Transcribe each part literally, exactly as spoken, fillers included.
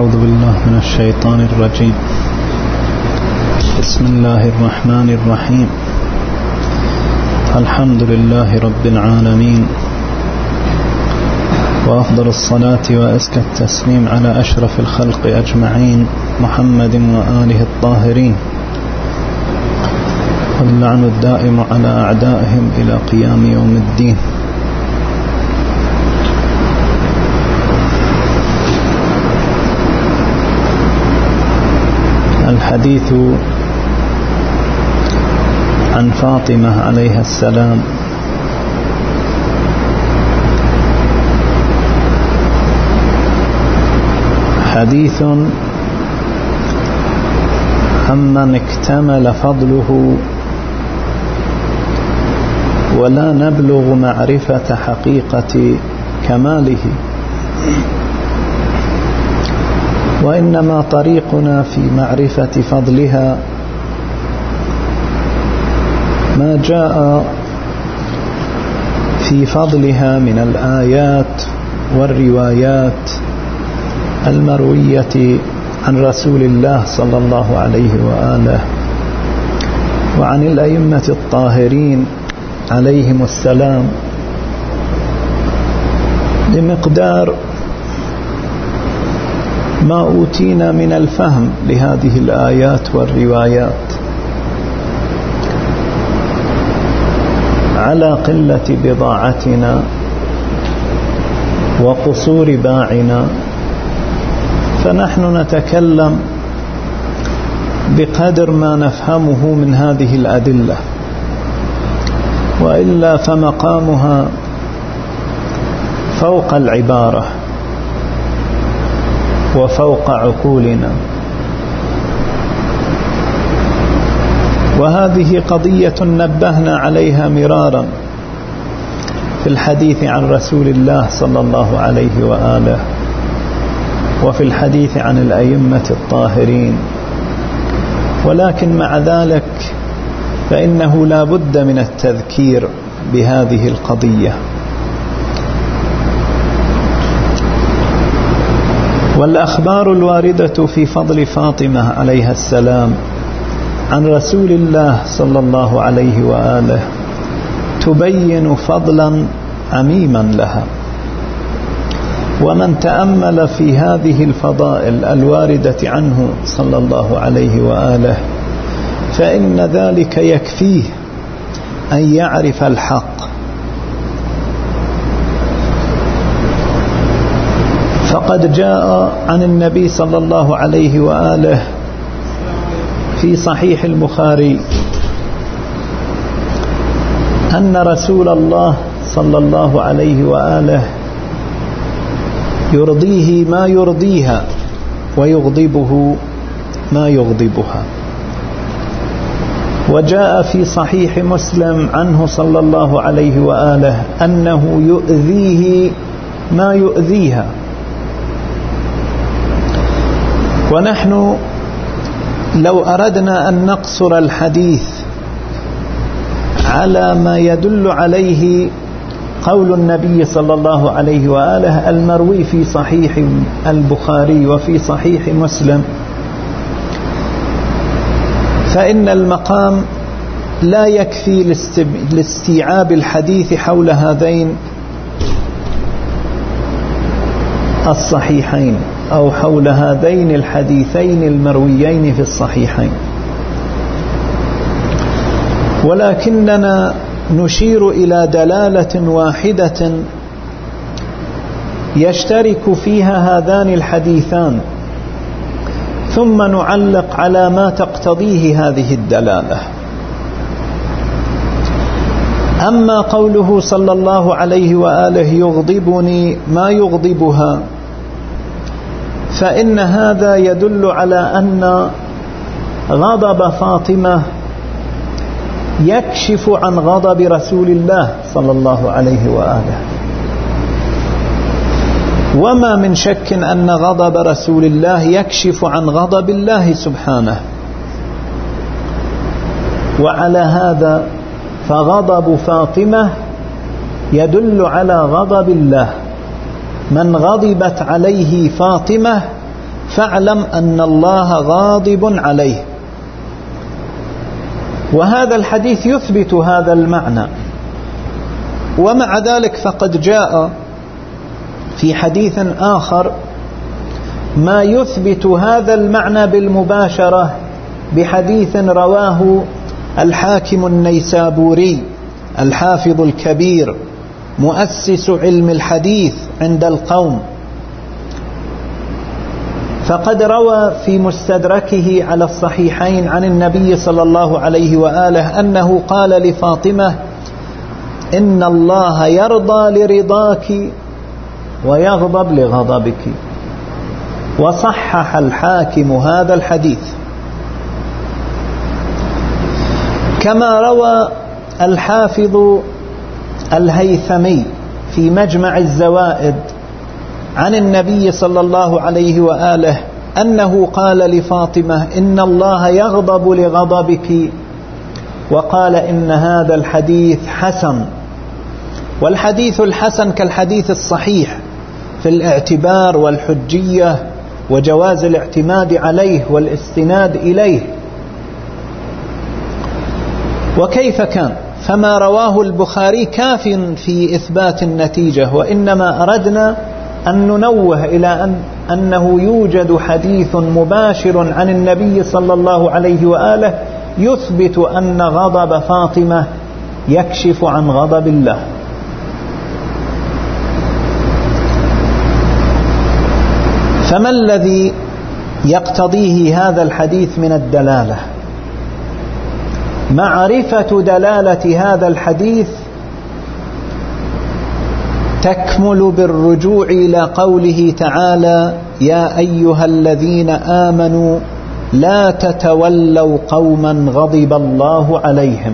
أعوذ بالله من الشيطان الرجيم. بسم الله الرحمن الرحيم. الحمد لله رب العالمين، وأفضل الصلاة وأزكى التسليم على أشرف الخلق أجمعين محمد وآله الطاهرين، واللعن الدائم على أعدائهم إلى قيام يوم الدين. الحديث عن فاطمة عليها السلام. حديث عمن اكتمل فضله ولا نبلغ معرفة حقيقة كماله، وإنما طريقنا في معرفة فضلها ما جاء في فضلها من الآيات والروايات المروية عن رسول الله صلى الله عليه وآله وعن الأئمة الطاهرين عليهم السلام، بمقدار ما أوتينا من الفهم لهذه الآيات والروايات، على قلة بضاعتنا وقصور باعنا، فنحن نتكلم بقدر ما نفهمه من هذه الأدلة، وإلا فمقامها فوق العبارة وفوق عقولنا. وهذه قضية نبهنا عليها مرارا في الحديث عن رسول الله صلى الله عليه وآله، وفي الحديث عن الأئمة الطاهرين، ولكن مع ذلك فإنه لا بد من التذكير بهذه القضية. والأخبار الواردة في فضل فاطمة عليها السلام عن رسول الله صلى الله عليه وآله تبين فضلا عميما لها، ومن تأمل في هذه الفضائل الواردة عنه صلى الله عليه وآله فإن ذلك يكفيه أن يعرف الحق. فقد جاء عن النبي صلى الله عليه وآله في صحيح البخاري أن رسول الله صلى الله عليه وآله يرضيه ما يرضيها ويغضبه ما يغضبها. وجاء في صحيح مسلم عنه صلى الله عليه وآله أنه يؤذيه ما يؤذيها. ونحن لو أردنا أن نقصر الحديث على ما يدل عليه قول النبي صلى الله عليه وآله المروي في صحيح البخاري وفي صحيح مسلم، فإن المقام لا يكفي لاستيعاب الحديث حول هذين الصحيحين أو حول هذين الحديثين المرويين في الصحيحين، ولكننا نشير إلى دلالة واحدة يشترك فيها هذان الحديثان، ثم نعلق على ما تقتضيه هذه الدلالة. أما قوله صلى الله عليه وآله يغضبني ما يغضبها، فإن هذا يدل على أن غضب فاطمة يكشف عن غضب رسول الله صلى الله عليه وآله. وما من شك أن غضب رسول الله يكشف عن غضب الله سبحانه، وعلى هذا فغضب فاطمة يدل على غضب الله. من غضبت عليه فاطمة فاعلم أن الله غاضب عليه. وهذا الحديث يثبت هذا المعنى. ومع ذلك فقد جاء في حديث آخر ما يثبت هذا المعنى بالمباشرة بحديث رواه الحاكم النيسابوري الحافظ الكبير مؤسس علم الحديث عند القوم، فقد روى في مستدركه على الصحيحين عن النبي صلى الله عليه وآله أنه قال لفاطمة: إن الله يرضى لرضاك ويغضب لغضبك. وصحح الحاكم هذا الحديث. كما روى الحافظ الهيثمي في مجمع الزوائد عن النبي صلى الله عليه وآله أنه قال لفاطمة: إن الله يغضب لغضبك، وقال إن هذا الحديث حسن. والحديث الحسن كالحديث الصحيح في الاعتبار والحجية وجواز الاعتماد عليه والاستناد إليه. وكيف كان؟ فما رواه البخاري كاف في إثبات النتيجة، وإنما أردنا أن ننوه إلى أن أنه يوجد حديث مباشر عن النبي صلى الله عليه وآله يثبت أن غضب فاطمة يكشف عن غضب الله. فما الذي يقتضيه هذا الحديث من الدلالة؟ معرفة دلالة هذا الحديث تكمل بالرجوع إلى قوله تعالى: يا أيها الذين آمنوا لا تتولوا قوما غضب الله عليهم.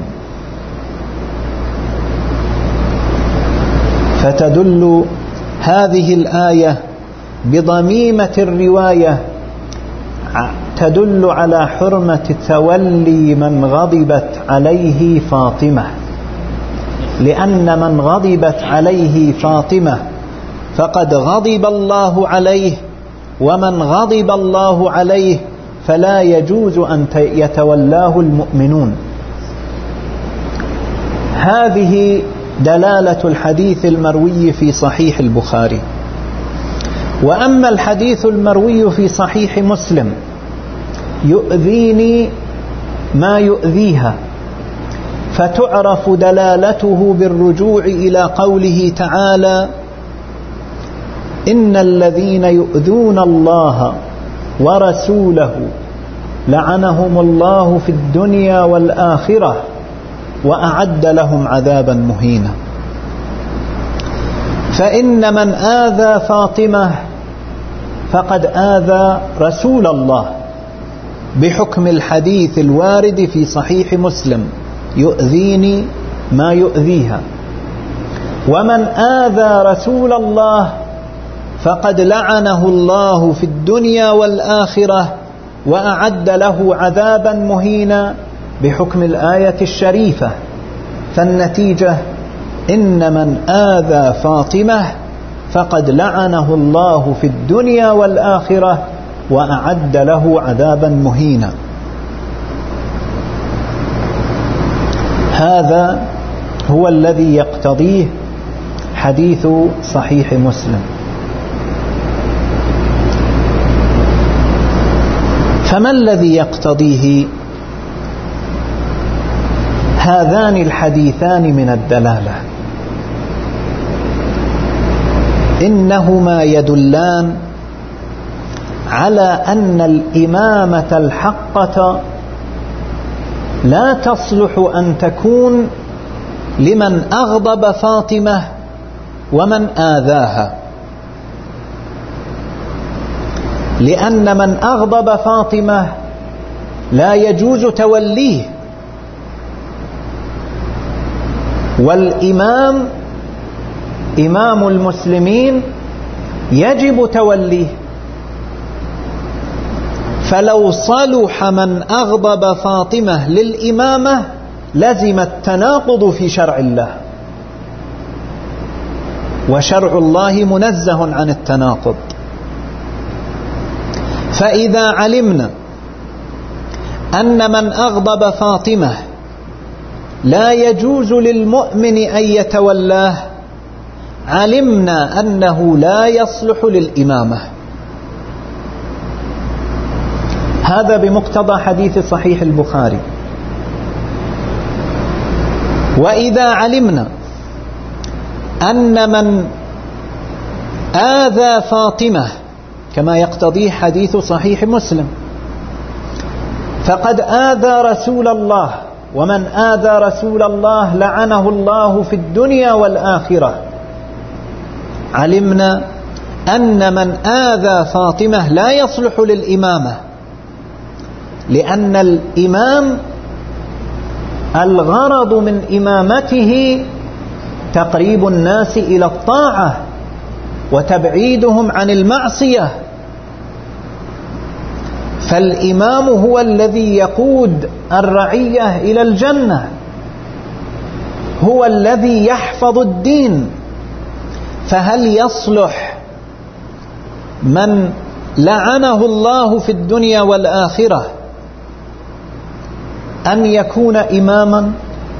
فتدل هذه الآية بضميمة الرواية تدل على حرمة تولي من غضبت عليه فاطمة، لأن من غضبت عليه فاطمة فقد غضب الله عليه، ومن غضب الله عليه فلا يجوز أن يتولاه المؤمنون. هذه دلالة الحديث المروي في صحيح البخاري. وأما الحديث المروي في صحيح مسلم يؤذيني ما يؤذيها، فتعرف دلالته بالرجوع إلى قوله تعالى: إن الذين يؤذون الله ورسوله لعنهم الله في الدنيا والآخرة وأعد لهم عذابا مهينا. فإن من آذى فاطمة فقد آذى رسول الله بحكم الحديث الوارد في صحيح مسلم: يؤذيني ما يؤذيها. ومن آذى رسول الله فقد لعنه الله في الدنيا والآخرة وأعد له عذابا مهينا بحكم الآية الشريفة. فالنتيجة: إن من آذى فاطمة فقد لعنه الله في الدنيا والآخرة وأعد له عذابا مهينا. هذا هو الذي يقتضيه حديث صحيح مسلم. فما الذي يقتضيه هذان الحديثان من الدلالة؟ إنهما يدلان على أن الإمامة الحقة لا تصلح أن تكون لمن أغضب فاطمة ومن آذاها، لأن من أغضب فاطمة لا يجوز توليه، والإمام إمام المسلمين يجب توليه. فلو صلح من أغضب فاطمة للإمامة لزم التناقض في شرع الله، وشرع الله منزه عن التناقض. فإذا علمنا أن من أغضب فاطمة لا يجوز للمؤمن أن يتولاه، علمنا أنه لا يصلح للإمامة. هذا بمقتضى حديث صحيح البخاري. وإذا علمنا أن من آذى فاطمة كما يقتضيه حديث صحيح مسلم فقد آذى رسول الله، ومن آذى رسول الله لعنه الله في الدنيا والآخرة، علمنا أن من آذى فاطمة لا يصلح للإمامة، لأن الإمام الغرض من إمامته تقريب الناس إلى الطاعة وتبعيدهم عن المعصية، فالإمام هو الذي يقود الرعية إلى الجنة، هو الذي يحفظ الدين. فهل يصلح من لعنه الله في الدنيا والآخرة أن يكون إماما؟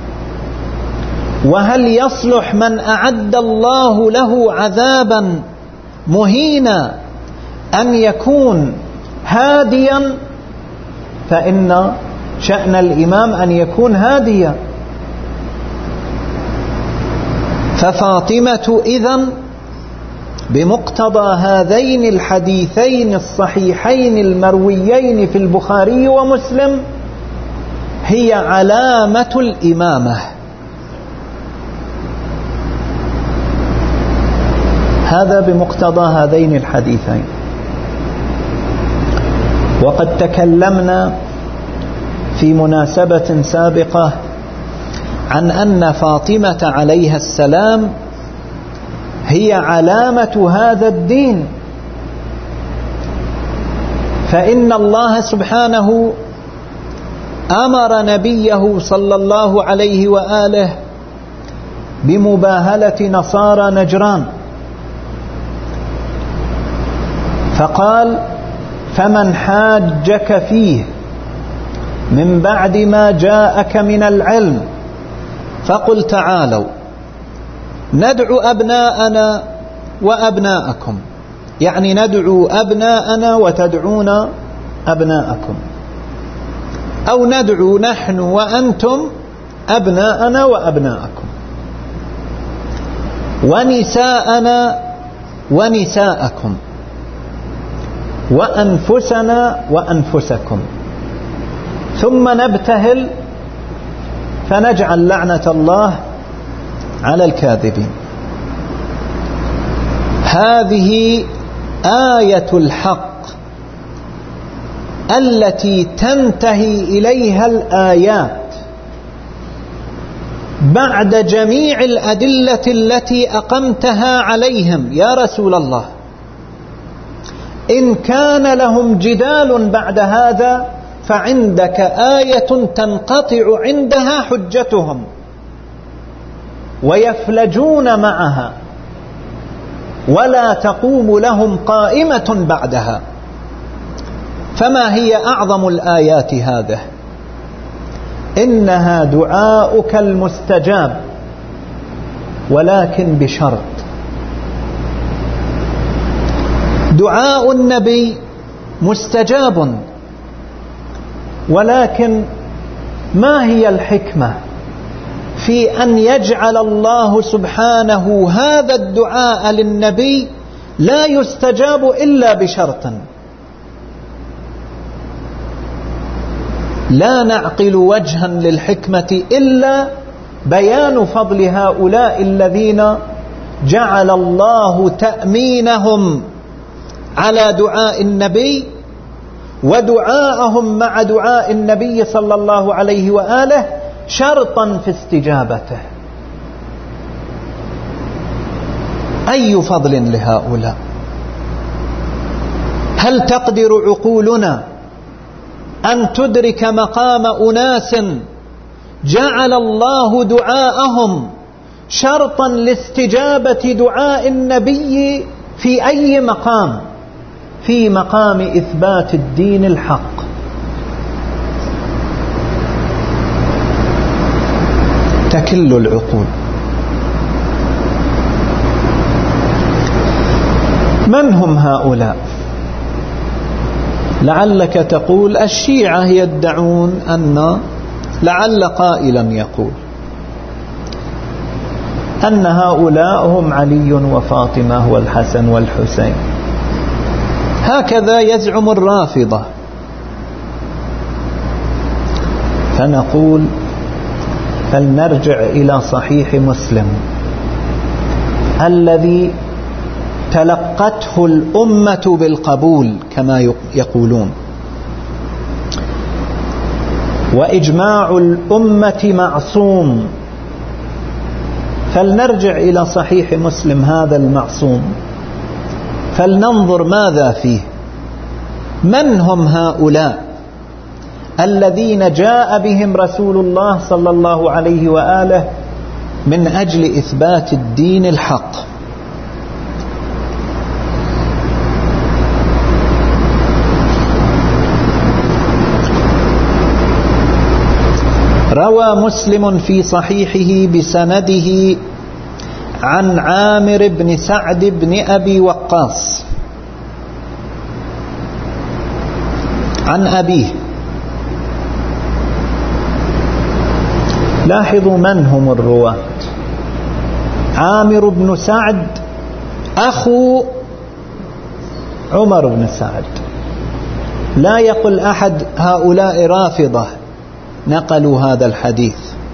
وهل يصلح من أعد الله له عذابا مهينا أن يكون هاديا؟ فإن شأن الإمام أن يكون هاديا. ففاطمة إذن بمقتضى هذين الحديثين الصحيحين المرويين في البخاري ومسلم هي علامة الإمامة. هذا بمقتضى هذين الحديثين. وقد تكلمنا في مناسبة سابقة عن أن فاطمة عليها السلام هي علامة هذا الدين، فإن الله سبحانه أمر نبيه صلى الله عليه وآله بمباهلة نصارى نجران، فقال: فمن حاجك فيه من بعد ما جاءك من العلم فقل تعالوا ندعو أبناءنا وأبناءكم، يعني ندعو أبناءنا وتدعون أبناءكم، أو ندعو نحن وأنتم أبناءنا وأبناءكم، ونساءنا ونساءكم، وأنفسنا وأنفسكم، ثم نبتهل فنجعل لعنة الله على الكاذبين. هذه آية الحق التي تنتهي إليها الآيات بعد جميع الأدلة التي أقمتها عليهم يا رسول الله. إن كان لهم جدال بعد هذا فعندك آية تنقطع عندها حجتهم ويفلجون معها ولا تقوم لهم قائمة بعدها. فما هي أعظم الآيات هذه؟ إنها دعاؤك المستجاب، ولكن بشرط. دعاء النبي مستجاب، ولكن ما هي الحكمة في أن يجعل الله سبحانه هذا الدعاء للنبي لا يستجاب إلا بشرط؟ لا نعقل وجها للحكمة إلا بيان فضل هؤلاء الذين جعل الله تأمينهم على دعاء النبي ودعاءهم مع دعاء النبي صلى الله عليه وآله شرطا في استجابته. أي فضل لهؤلاء؟ هل تقدر عقولنا أن تدرك مقام أناس جعل الله دعاءهم شرطا لاستجابة دعاء النبي في أي مقام؟ في مقام إثبات الدين الحق. تكل العقول. من هم هؤلاء؟ لعلك تقول الشيعة يدعون أن، لعل قائلا يقول أن هؤلاء هم علي وفاطمة والحسن والحسين. هكذا يزعم الرافضة. فنقول فلنرجع إلى صحيح مسلم الذي تلقته الأمة بالقبول كما يقولون، وإجماع الأمة معصوم. فلنرجع إلى صحيح مسلم هذا المعصوم فلننظر ماذا فيه. من هم هؤلاء الذين جاء بهم رسول الله صلى الله عليه وآله من أجل إثبات الدين الحق؟ روى مسلم في صحيحه بسنده عن عامر بن سعد بن أبي وقاص عن أبيه. لاحظوا من هم الرواة. عامر بن سعد أخو عمر بن سعد. لا يقل أحد هؤلاء رافضة نقلوا هذا الحديث.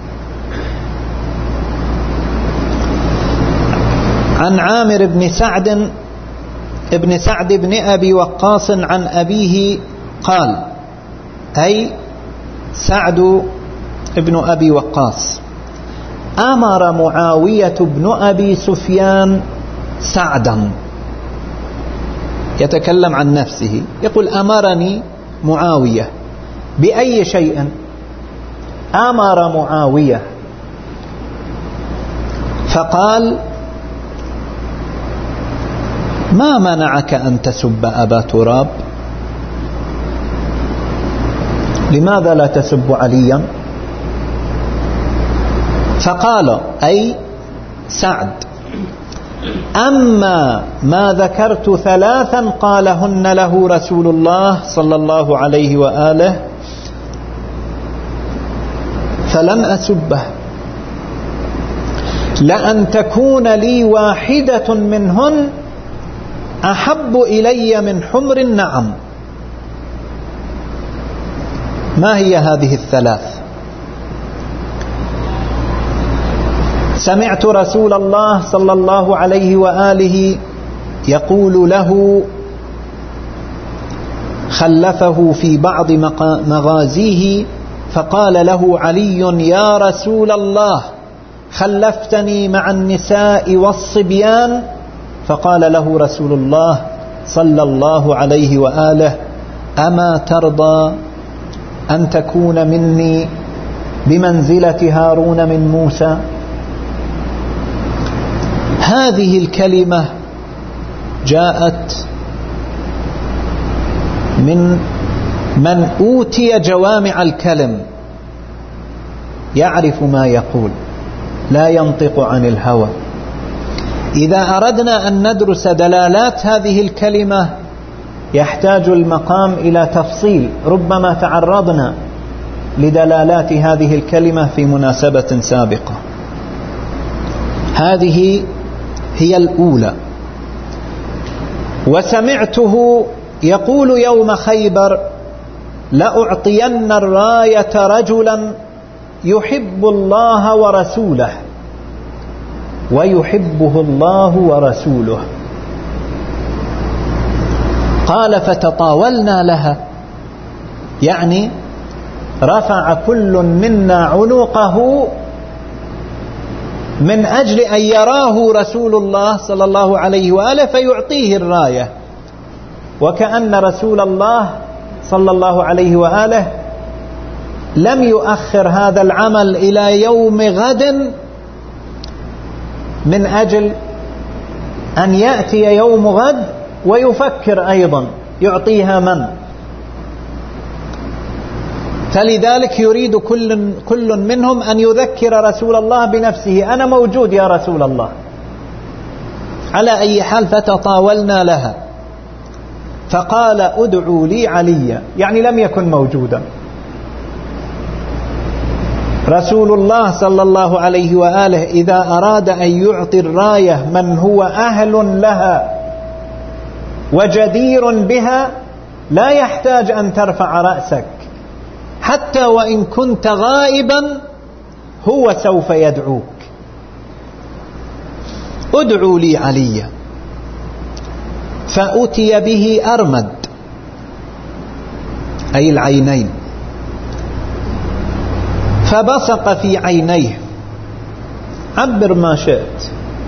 عن عامر بن سعد ابن سعد بن أبي وقاص عن أبيه قال، أي سعد ابن أبي وقاص، أمر معاوية بن أبي سفيان سعدا. يتكلم عن نفسه يقول أمرني معاوية بأي شيء؟ أمر معاوية فقال ما منعك أن تسب أبا تراب؟ لماذا لا تسب عليا؟ فقال أي سعد أما ما ذكرت ثلاثا قالهن له رسول الله صلى الله عليه وآله فلن أسبه، لأن تكون لي واحدة منهن أحب إلي من حمر النعم. ما هي هذه الثلاث؟ سمعت رسول الله صلى الله عليه وآله يقول له، خلفه في بعض مغازيه فقال له علي يا رسول الله خلفتني مع النساء والصبيان؟ فقال له رسول الله صلى الله عليه وآله أما ترضى أن تكون مني بمنزلة هارون من موسى؟ هذه الكلمة جاءت من من أوتي جوامع الكلم، يعرف ما يقول، لا ينطق عن الهوى. إذا أردنا أن ندرس دلالات هذه الكلمة يحتاج المقام إلى تفصيل، ربما تعرضنا لدلالات هذه الكلمة في مناسبة سابقة. هذه هي الأولى. وسمعته يقول يوم خيبر لأعطين الراية رجلا يحب الله ورسوله ويحبه الله ورسوله. قال فتطاولنا لها، يعني رفع كل منا عنقه من أجل أن يراه رسول الله صلى الله عليه وآله فيعطيه الراية، وكأن رسول الله صلى الله عليه وآله لم يؤخر هذا العمل إلى يوم غد من أجل أن يأتي يوم غد ويفكر أيضا يعطيها من؟ فلذلك يريد كل, كل منهم أن يذكر رسول الله بنفسه: أنا موجود يا رسول الله. على أي حال فتطاولنا لها، فقال: ادعوا لي عليا، يعني لم يكن موجودا. رسول الله صلى الله عليه وآله إذا أراد أن يعطي الراية من هو أهل لها وجدير بها لا يحتاج أن ترفع رأسك، حتى وإن كنت غائبا هو سوف يدعوك. ادعوا لي عليا. فأتي به أرمد، أي العينين، فبصق في عينيه. عبر ما شئت،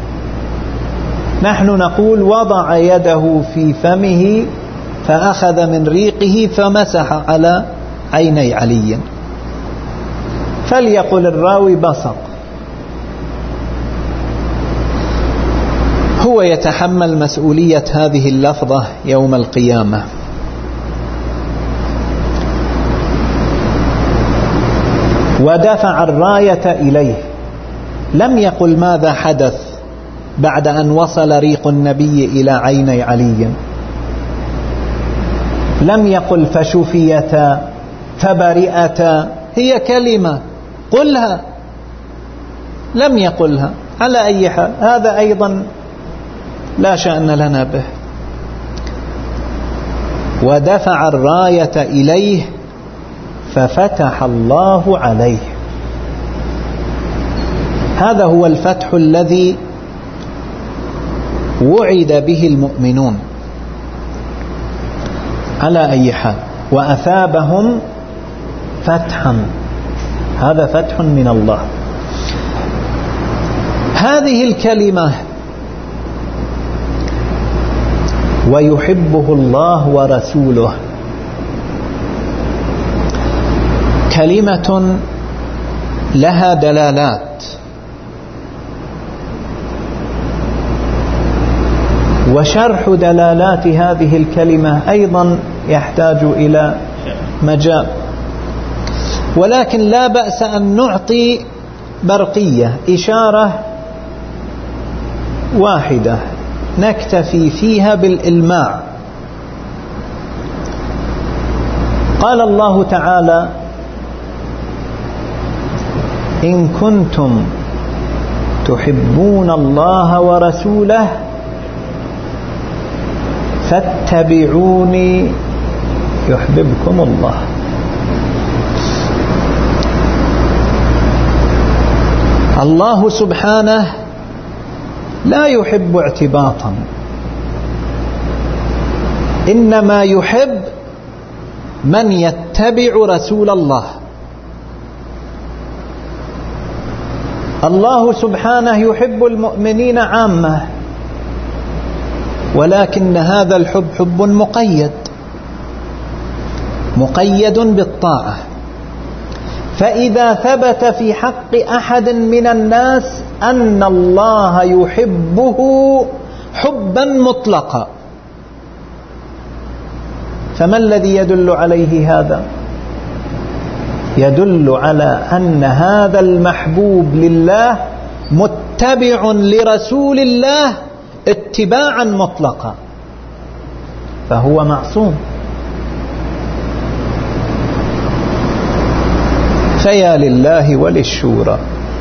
نحن نقول وضع يده في فمه فأخذ من ريقه فمسح على عيني علي، فليقل الراوي بصق. هو يتحمل مسؤولية هذه اللفظة يوم القيامة. ودفع الراية إليه، لم يقل ماذا حدث بعد أن وصل ريق النبي إلى عيني علي، لم يقل فشفيتا فبرئتا، هي كلمة قلها، لم يقلها. على أي حال هذا أيضا لا شأن لنا به. ودفع الراية إليه ففتح الله عليه. هذا هو الفتح الذي وعد به المؤمنون. على أي حال وأثابهم فتحا، هذا فتح من الله. هذه الكلمة ويحبه الله ورسوله كلمة لها دلالات، وشرح دلالات هذه الكلمة أيضا يحتاج إلى مجال، ولكن لا بأس أن نعطي برقية إشارة واحدة نكتفي فيها بالإلماع. قال الله تعالى: إن كنتم تحبون الله ورسوله فاتبعوني يحببكم الله. الله سبحانه لا يحب اعتباطا، إنما يحب من يتبع رسول الله. الله سبحانه يحب المؤمنين عامة، ولكن هذا الحب حب مقيد، مقيد بالطاعة. فإذا ثبت في حق أحد من الناس أن الله يحبه حبا مطلقا، فما الذي يدل عليه هذا؟ يدل على أن هذا المحبوب لله متبع لرسول الله اتباعا مطلقا، فهو معصوم. فيا لله وللشورى،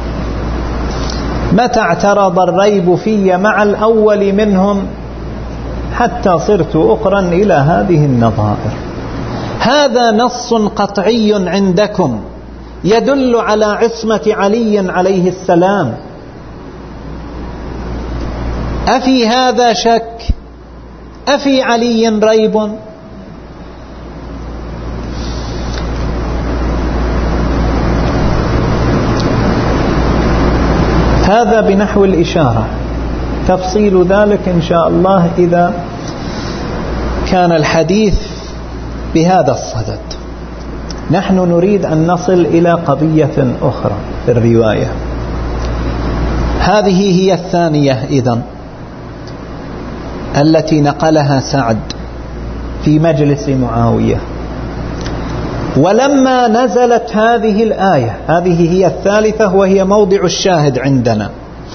متى اعترض الريب في مع الأول منهم حتى صرت أقرا إلى هذه النظائر. هذا نص قطعي عندكم يدل على عصمة علي عليه السلام، أفي هذا شك؟ أفي علي ريب؟ هذا بنحو الإشارة، تفصيل ذلك إن شاء الله إذا كان الحديث بهذا الصدد. نحن نريد أن نصل إلى قضية أخرى في الرواية، هذه هي الثانية إذن التي نقلها سعد في مجلس معاوية. ولما نزلت هذه الآية، هذه هي الثالثة وهي موضع الشاهد عندنا،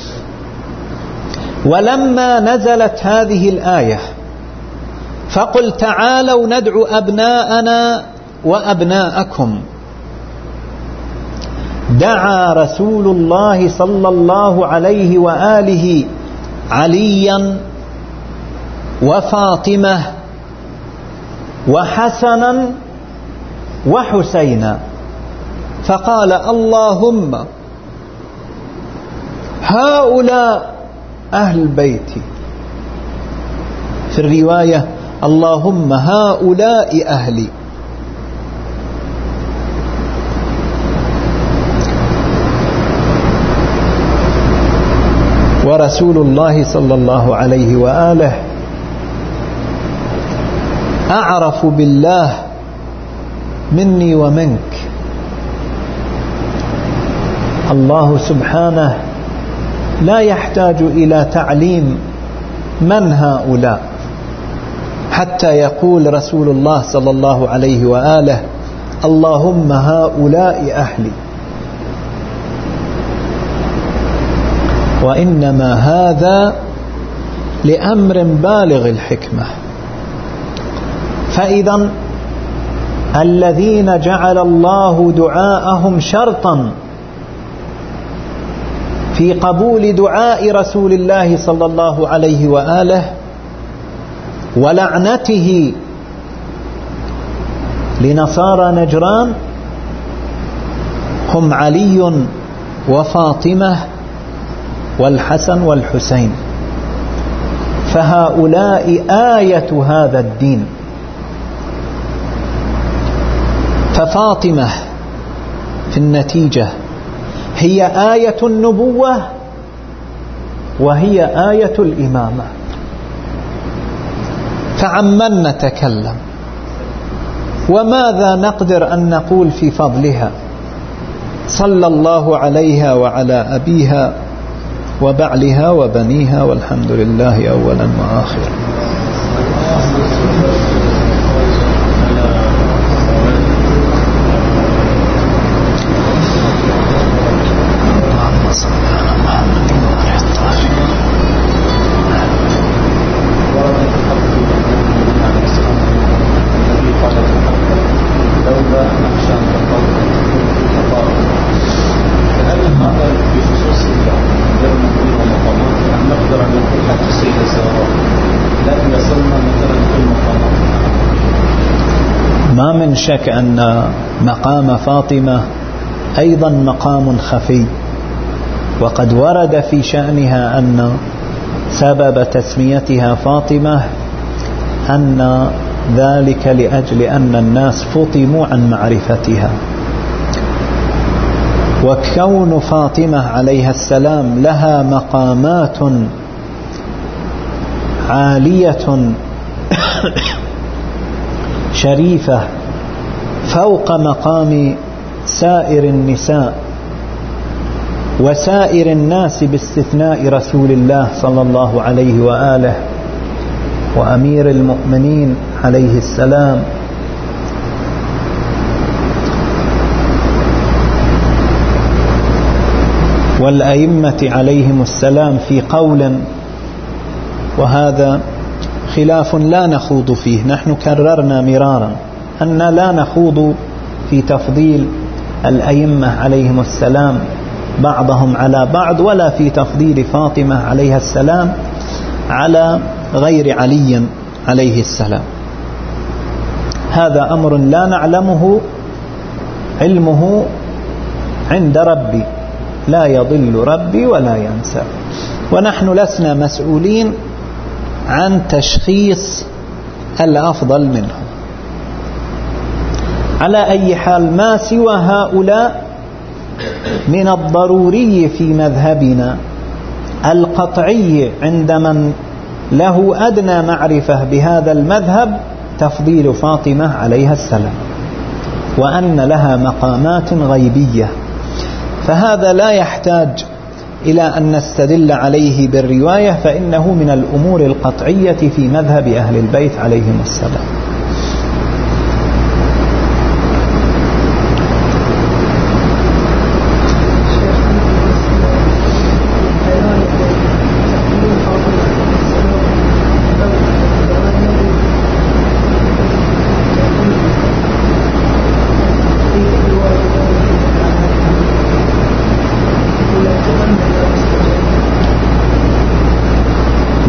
ولما نزلت هذه الآية فقل تعالوا ندعو أبناءنا وأبناءكم، دعا رسول الله صلى الله عليه وآله عليا وفاطمة وحسنا وحسينا، فقال اللهم هؤلاء أهل بيتي، في الرواية اللهم هؤلاء أهلي. ورسول الله صلى الله عليه وآله أعرف بالله مني ومنك. الله سبحانه لا يحتاج إلى تعليم من هؤلاء حتى يقول رسول الله صلى الله عليه وآله اللهم هؤلاء أهلي. وإنما هذا لأمر بالغ الحكمة. فإذا الذين جعل الله دعاءهم شرطا في قبول دعاء رسول الله صلى الله عليه وآله ولعنته لنصارى نجران هم علي وفاطمة والحسن والحسين، فهؤلاء آية هذا الدين. ففاطمة في النتيجة هي آية النبوة وهي آية الإمامة، فعمن نتكلم؟ وماذا نقدر أن نقول في فضلها؟ صلى الله عليها وعلى أبيها وبعلها وبنيها، والحمد لله أولا وآخرا. ما من شك أن مقام فاطمة أيضا مقام خفي، وقد ورد في شأنها أن سبب تسميتها فاطمة أن ذلك لأجل أن الناس فطموا عن معرفتها. وكون فاطمة عليها السلام لها مقامات عالية شريفة فوق مقام سائر النساء وسائر الناس باستثناء رسول الله صلى الله عليه وآله وأمير المؤمنين عليه السلام. والأئمة عليهم السلام في قول، وهذا خلاف لا نخوض فيه، نحن كررنا مرارا أن لا نخوض في تفضيل الأئمة عليهم السلام بعضهم على بعض، ولا في تفضيل فاطمة عليها السلام على غير علي عليه السلام. هذا أمر لا نعلمه، علمه عند ربي، لا يضل ربي ولا ينسى، ونحن لسنا مسؤولين عن تشخيص الأفضل منهم. على أي حال ما سوى هؤلاء من الضروري في مذهبنا القطعي عند من له أدنى معرفة بهذا المذهب تفضيل فاطمة عليها السلام، وأن لها مقامات غيبية، فهذا لا يحتاج إلى أن نستدل عليه بالرواية، فإنه من الأمور القطعية في مذهب أهل البيت عليهم السلام.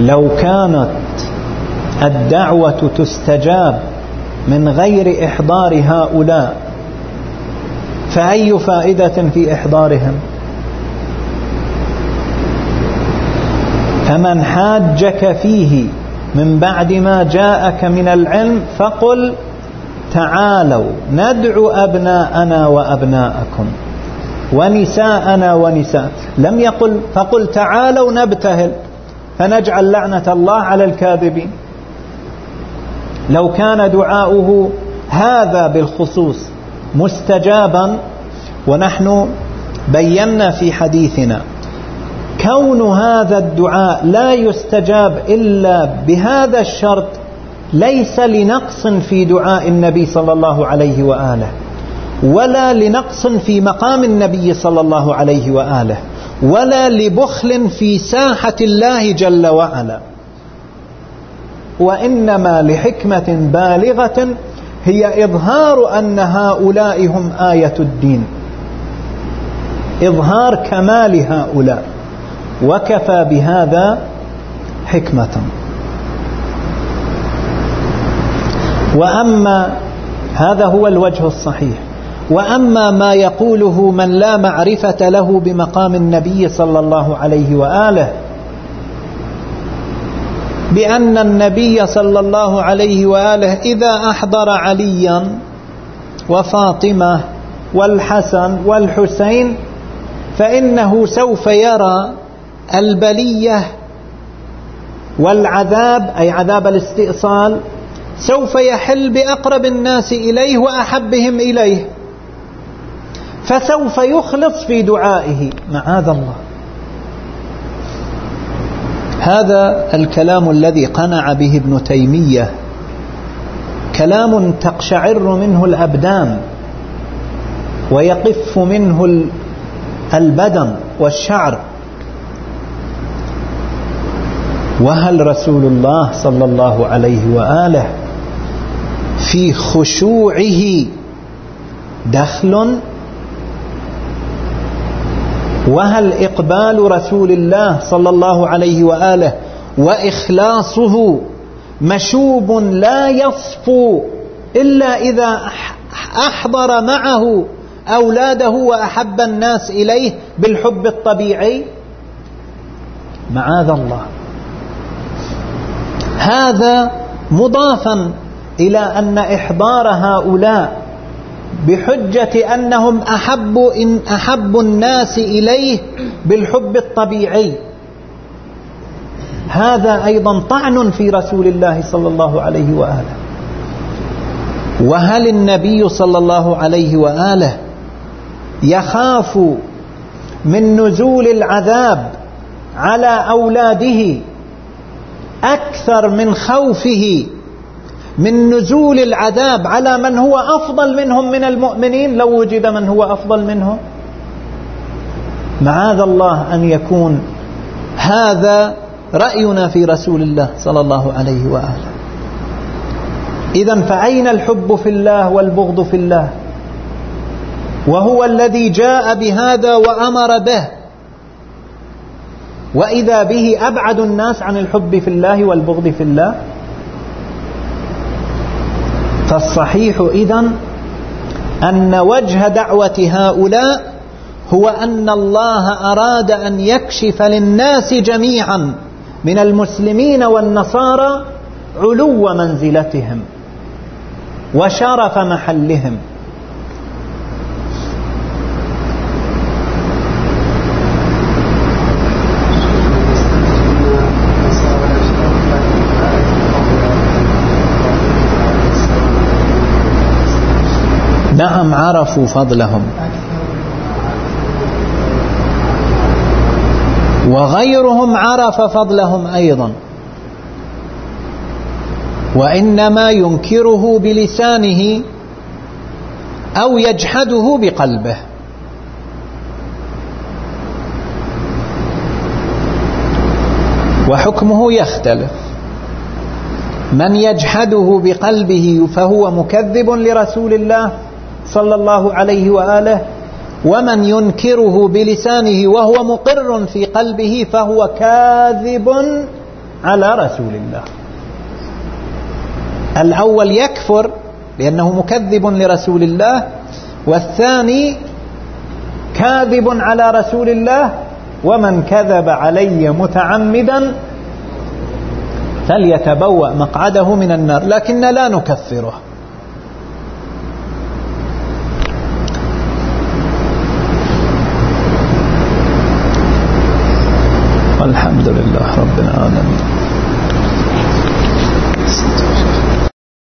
لو كانت الدعوة تستجاب من غير إحضار هؤلاء فأي فائدة في إحضارهم؟ فمن حاجك فيه من بعد ما جاءك من العلم فقل تعالوا ندعو أبناءنا وأبناءكم ونساءنا ونساء. لم يقل فقل تعالوا نبتهل فنجعل لعنة الله على الكاذبين. لو كان دعاؤه هذا بالخصوص مستجابا، ونحن بينا في حديثنا كون هذا الدعاء لا يستجاب إلا بهذا الشرط ليس لنقص في دعاء النبي صلى الله عليه وآله، ولا لنقص في مقام النبي صلى الله عليه وآله، ولا لبخل في ساحة الله جل وعلا، وإنما لحكمة بالغة هي إظهار أن هؤلاء هم آية الدين، إظهار كمال هؤلاء، وكفى بهذا حكمة. وأما هذا هو الوجه الصحيح. وأما ما يقوله من لا معرفة له بمقام النبي صلى الله عليه وآله بأن النبي صلى الله عليه وآله إذا أحضر عليا وفاطمة والحسن والحسين فإنه سوف يرى البلية والعذاب، أي عذاب الاستئصال، سوف يحل بأقرب الناس إليه وأحبهم إليه، فسوف يخلص في دعائه. معاذ الله. هذا الكلام الذي قنع به ابن تيمية كلام تقشعر منه الأبدان ويقف منه البدن والشعر. وهل رسول الله صلى الله عليه وآله في خشوعه دخل؟ وهل إقبال رسول الله صلى الله عليه وآله وإخلاصه مشوب لا يصفو إلا إذا أحضر معه أولاده وأحب الناس إليه بالحب الطبيعي؟ معاذ الله. هذا مضافا إلى أن إحضار هؤلاء بحجة أنهم أحب, إن أحب الناس إليه بالحب الطبيعي، هذا أيضا طعن في رسول الله صلى الله عليه وآله. وهل النبي صلى الله عليه وآله يخاف من نزول العذاب على أولاده أكثر من خوفه من نزول العذاب على من هو أفضل منهم من المؤمنين لو وجد من هو أفضل منهم؟ معاذ الله أن يكون هذا رأينا في رسول الله صلى الله عليه وآله. إذن فأين الحب في الله والبغض في الله؟ وهو الذي جاء بهذا وأمر به، وإذا به أبعد الناس عن الحب في الله والبغض في الله. فالصحيح إذن أن وجه دعوة هؤلاء هو أن الله أراد أن يكشف للناس جميعا من المسلمين والنصارى علو منزلتهم وشرف محلهم. نعم، عرفوا فضلهم، وغيرهم عرف فضلهم أيضا، وإنما ينكره بلسانه أو يجحده بقلبه. وحكمه يختلف. من يجحده بقلبه فهو مكذب لرسول الله صلى الله عليه وآله، ومن ينكره بلسانه وهو مقر في قلبه فهو كاذب على رسول الله. الأول يكفر لأنه مكذب لرسول الله، والثاني كاذب على رسول الله، ومن كذب علي متعمدا فليتبوأ مقعده من النار، لكن لا نكفره. والحمد لله رب